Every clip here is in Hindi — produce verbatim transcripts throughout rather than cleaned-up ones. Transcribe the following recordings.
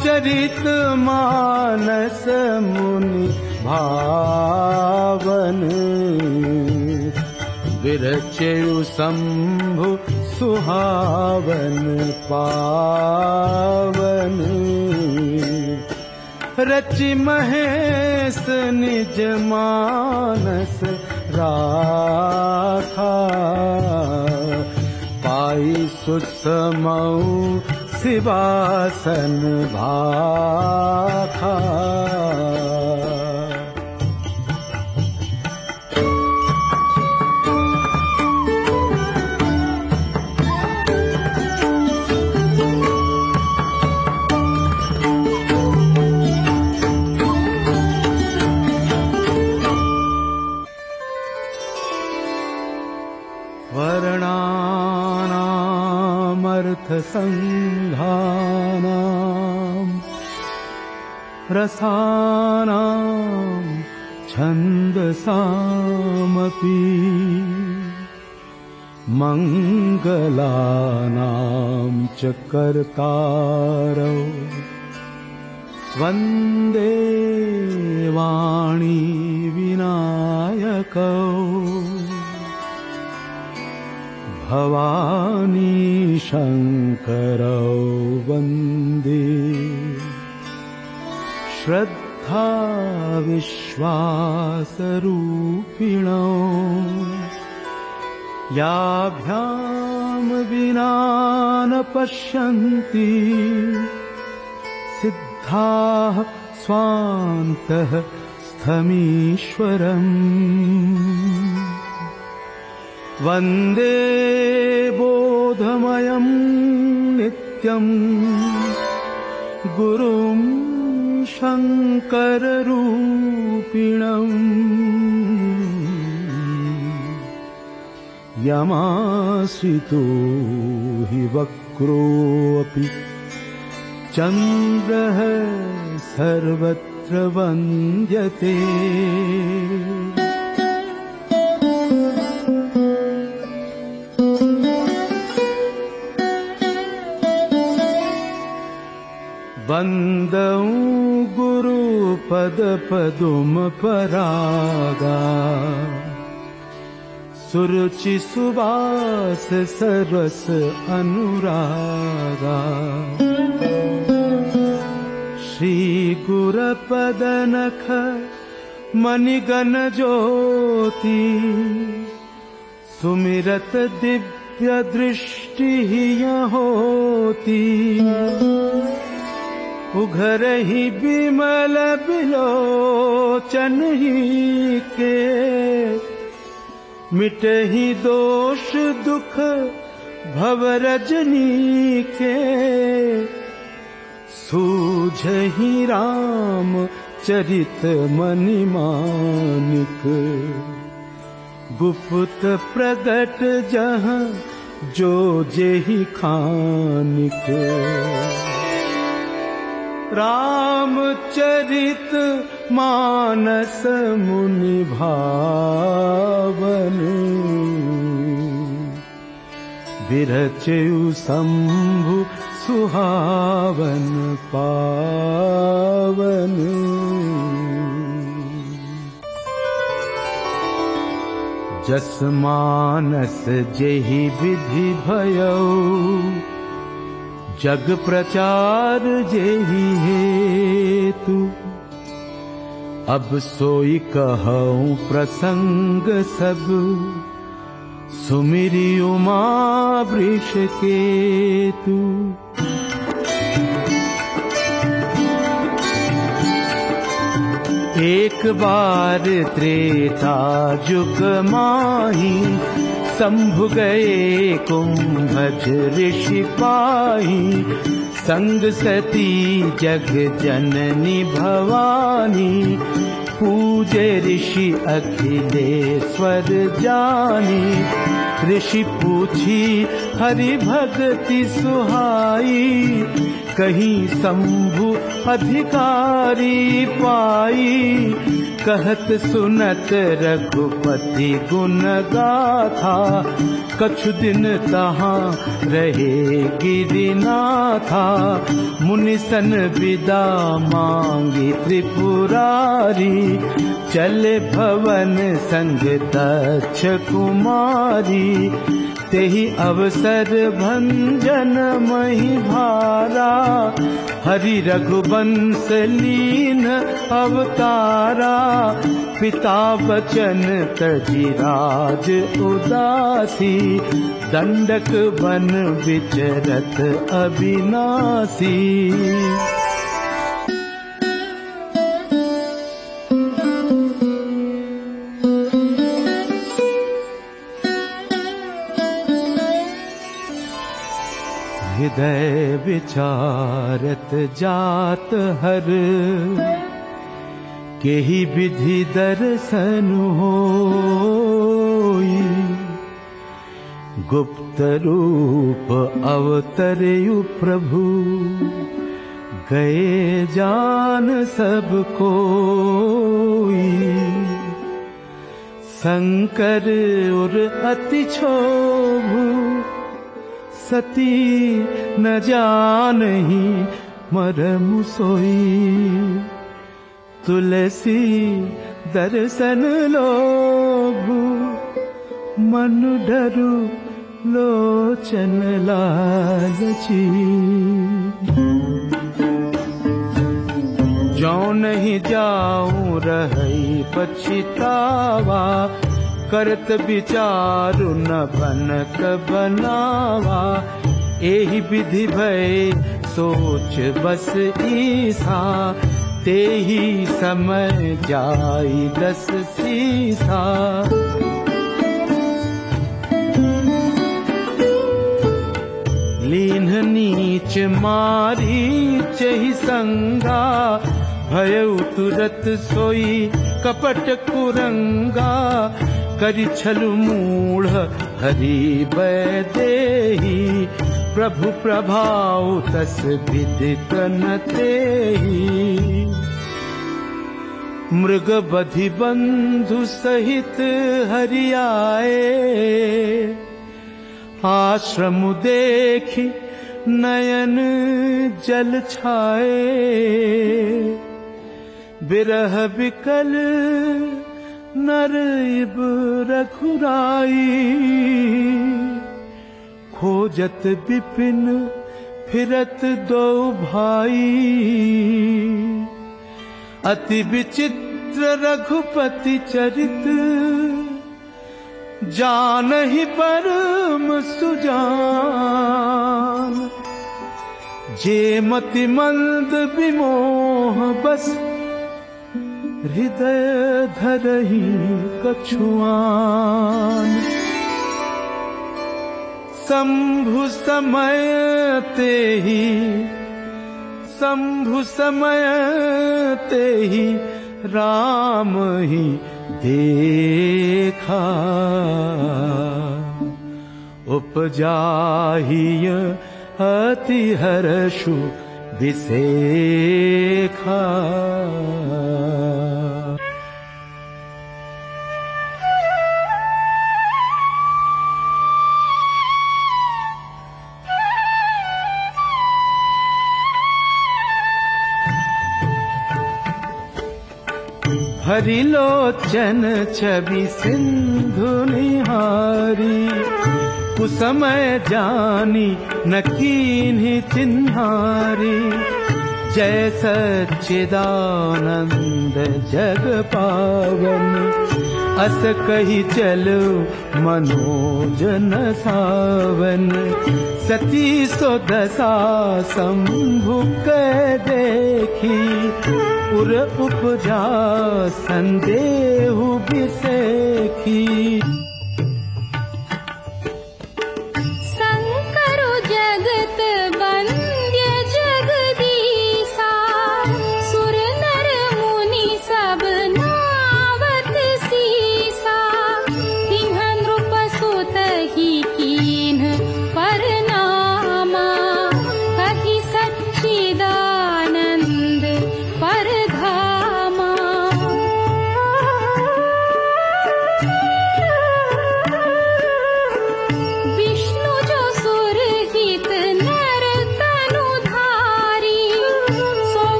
रामचरित मानस मुनि भावन, विरचयु शंभु सुहावन पावन। रचि महेश निज मानस राखा, पाई सुसमौ सिवासन भाखा। संधानां रसानां छन्दसामपि, मङ्गलानां च कर्तारौ वन्दे वाणी विनायकौ। भवानी शंकरौ वन्दे श्रद्धा विश्वासरूपिणौ। याभ्यां विना न पश्यन्ति सिद्धाः स्वान्तः स्थमीश्वरम्। वन्दे बोधमयं नित्यं गुरुं शङ्कररूपिणम्। यमाश्रितो हि वक्रोऽपि चन्द्रः सर्वत्र वन्द्यते। वन्दं गुरुपद पदुम परागा, सुरुचि सुवास सरस अनुरागा। श्री गुरुपद नख मणिगण ज्योति, सुमिरत दिव्य दृष्टि होती। उघरहि बिमल बिलोचन ही के, मिटहि दोष दुख भव रजनी के। सूझहि राम चरित मनि मानिक, गुप्त प्रगट जहाँ जो जेहि खानिक। रामचरित मानस मुनि भावन, विरचयु शंभु सुहावन पावन। जस मानस जेहि विधि भयौ, जग प्रचार जेहि हेतु। अब सोई कहऊँ प्रसंग सब, सुमिरि उमा वृषकेतु। एक बार त्रेता जुग माही, शंभु गए कुंभज ऋषि पाही। संग सती जग जननी भवानी, पूजे ऋषि अखिलेश्वर जानी। ऋषि पूछी हरि भगति सुहाई, कहीं शंभु अधिकारी पाई, कहत सुनत रघुपति गुण गाथा, कछु दिन तहाँ रहे गिरिनाथा। मुनिसन विदा मांगी त्रिपुरारी, चले भवन संग दक्ष कुमारी। तेहि अवसर भंजन मही भारा, हरि रघुवंश लीन अवतारा। पिता वचन तजि राज उदासी, दंडक बन विचरत अविनाशी। हृदय विचारत जात हर, केहि विधि दर्शन होई। गुप्त रूप अवतरयु प्रभु, गए जान सब कोई। शंकर उर अति क्षोभु, सती न जानही मरमु सोई। तुलसी दर्शन लोभु, मनु डरु लोचन लालची। जो नहीं जाऊं रही पछितावा, करत विचारु न बनक बनावा। एहि विधि भय सोच बस ईसा, तेहि समय जाई दस सीसा। लीन नीच मारीच ही संगा, भयउ तुरत सोई कपट कुरंगा। करि छलु मूढ़ हरि बै देहि, प्रभु प्रभाव तस विदित न तेहि। मृग बधि बंधु सहित हरि आए, आश्रम देखि नयन जल छाए। बिरह विकल नर इब रघुराई, खोजत विपिन फिरत दो भाई। अति विचित्र रघुपति चरित, जानहि परम सुजान। जे मति मंद विमोह बस, हृदय धरहि कछुआन। शंभु समय तेहि, शंभु समय तेहि राम ही देखा। उपजाहि अति हर्षु विसेखा। हरि लोचन छवि सिंधु निहारी, कुसमय जानी न कीन्ही चिन्हारी। जय सच्चिदानंद जग पावन, अस कही चलो मनोजन सावन। सती सो दशा शंभु कै देखी, उर उपजा संदेहु बिसेखी। शंकरु जगत वंद्य जगदीसा, सुर नर मुनि सब नावत सीसा। सिंह नृप सुतहि कीन्ह परनामा, कहि सच्ची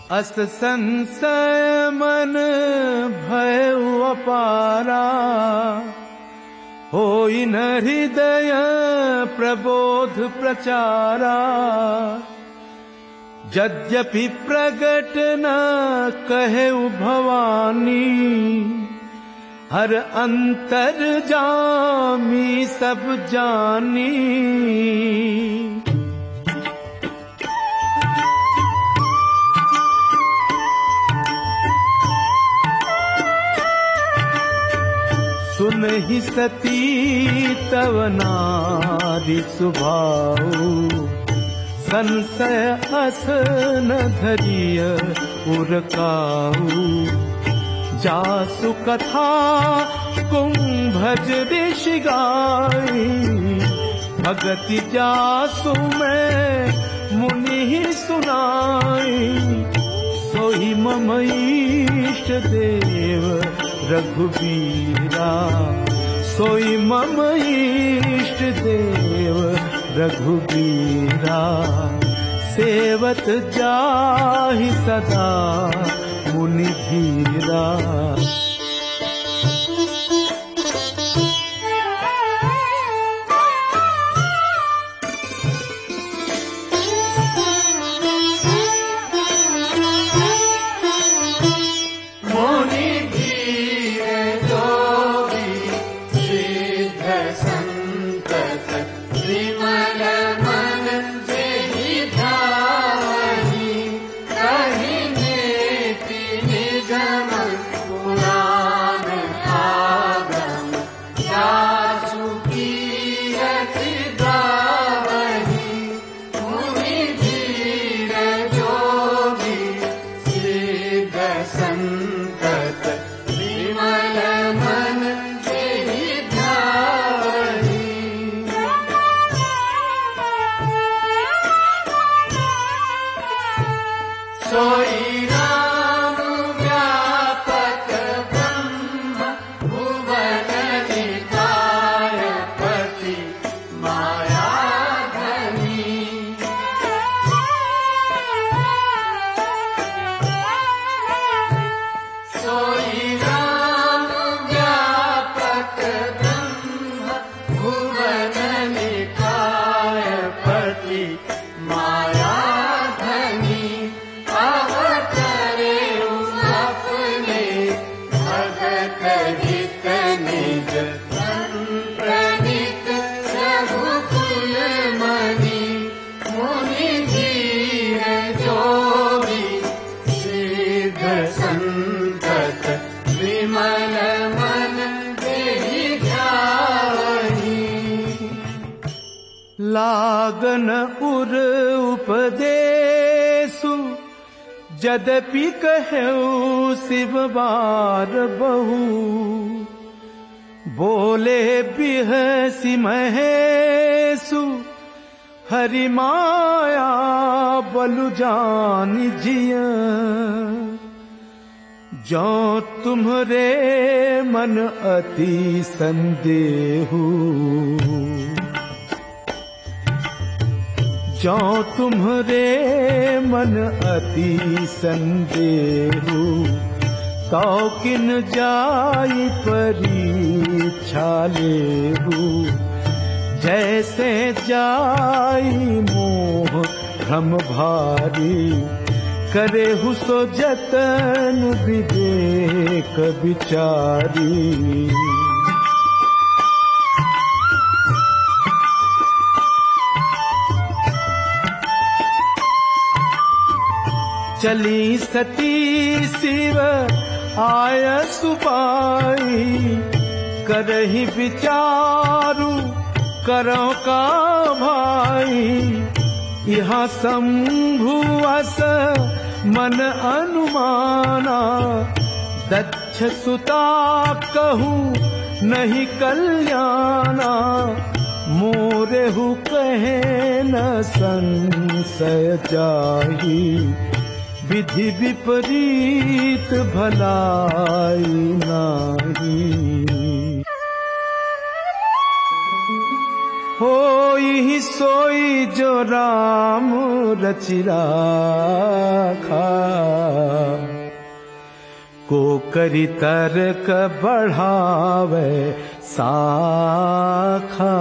अस संशय मन भय अपारा, होई न हृदय प्रबोध प्रचारा। यद्यपि प्रगट न कहे भवानी, हर अंतर जामी सब जानी। सुनहि सती तव नारी सुभाऊ, संशय अस न धरिय उरकाऊ। जासु कथा कुंभज ऋषि गाई, भगति जासु मैं मुनि सुनाई। सोई मम इष्ट देव रघुबीरा, सोई मम इष्ट देव रघुबीरा। सेवत जाहि सदा मुनि धीरा। लागन उर उपदेशु, यद्यपि कहऊ शिव बार बहु। बोले बिहसी महेशु, हरि माया बलु जान जिया। जो तुम्हरे मन अति संदेहु, जो तुम्हरे मन अति संदेहु। तो किन जाई परीक्षा लेहु, जैसे जाई मोह भ्रम भारी। करेहु सो जतन विवेक विचारी। चली सती शिव आय सुपाई, करहि विचारु करो का भाई। यहाँ शंभु अस मन अनुमाना, दक्ष सुता कहूँ नहीं कल्याणा। मोरेहु कहे न संशय जाही, विधि विपरीत भलाई नाही। होई सोई जो राम रचि राखा, को करी तर्क बढ़ावे साखा।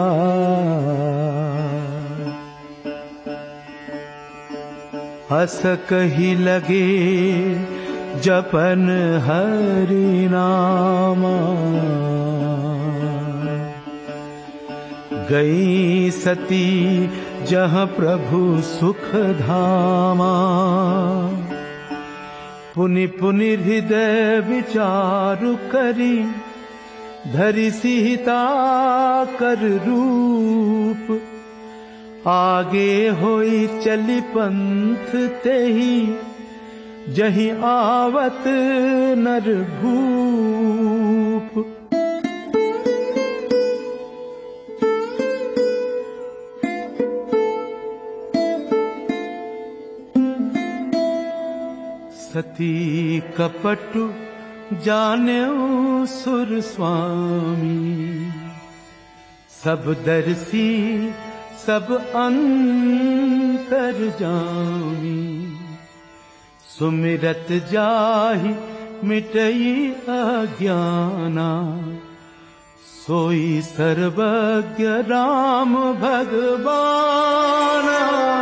हस कही लगे जपन हरि नामा, गई सती जहाँ प्रभु सुख धामा। पुनि पुनि हृदय विचारु करी, धरि सीता कर रूप। आगे होई चली पंथ तेहि, जहीं आवत नर भूप। सती कपटु जान्यो सुर स्वामी, सब दर्शी सब अंतर जामी। सुमिरत जाहि मिटई अज्ञाना, सोई सर्वज्ञ राम भगवाना।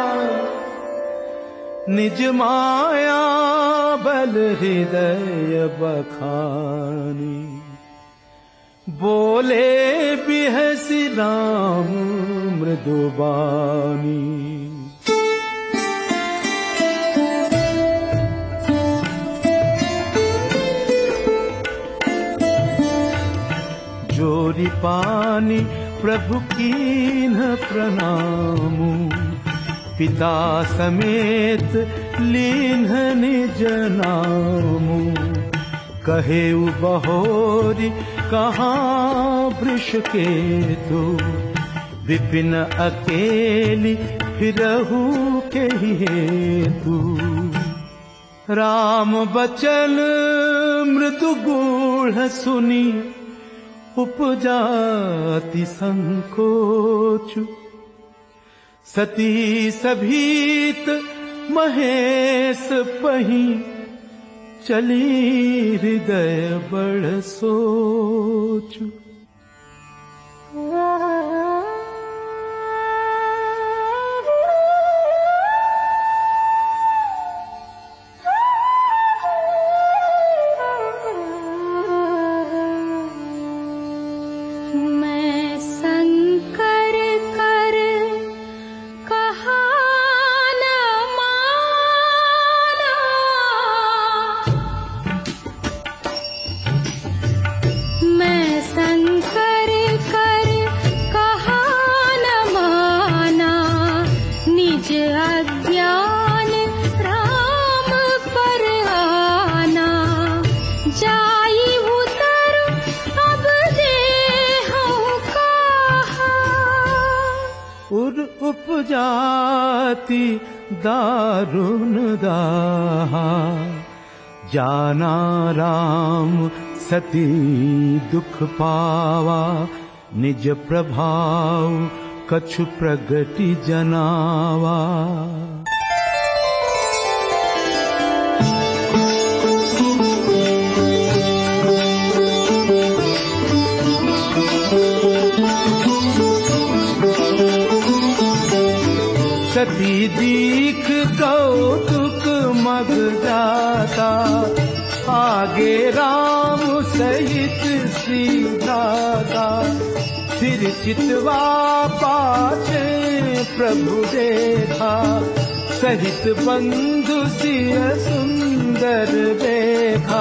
निज माया बल हृदय बखानी, बोले बिहसि राम मृदुबानी। जोरी पानी प्रभु कीन्ह प्रणामु, पिता समेत लीन्ह निज नामु। कहेउ बहोरी कहाँ वृष केतु, विपिन अकेली फिरहु के हेतु। राम बचन मृदु गूढ़ सुनी, उपजाति संकोच। सती सभीत महेश पही, चली हृदय बड़ सोच। उपजाति दारुण दाहा, जाना राम सती दुख पावा। निज प्रभाव कछु प्रगति जनावा। सती दीख कौतुक मग जाता, आगे राम सहित सीधाता। फिर चितवा पाछे प्रभु देखा, सहित बंधु सिय सुंदर देखा।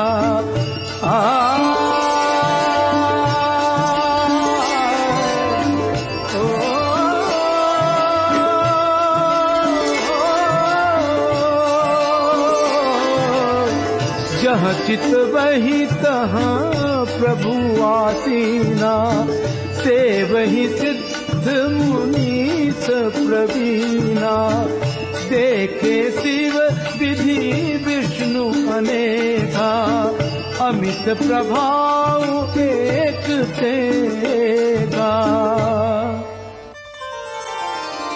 आ जहाँ चित वही तहाँ प्रभु आसीना, ते वही सिद्ध मुनीस प्रवीणा। देखे शिव विधि विष्णु अनेका, अमित प्रभाव एक तेगा।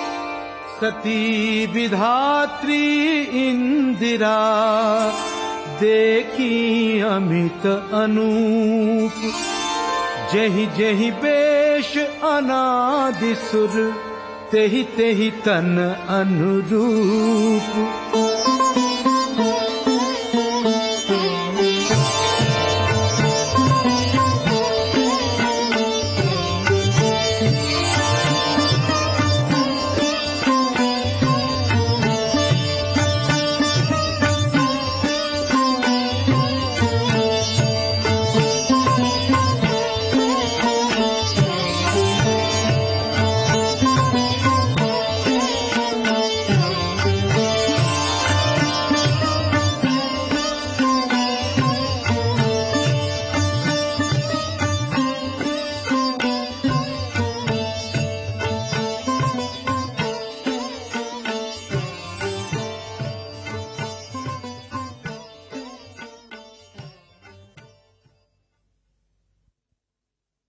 सती विधात्री इंदिरा, देखी अमित अनूप, जहि जहि वेश अनादि सुर, तेहि तेहि तन अनुरूप।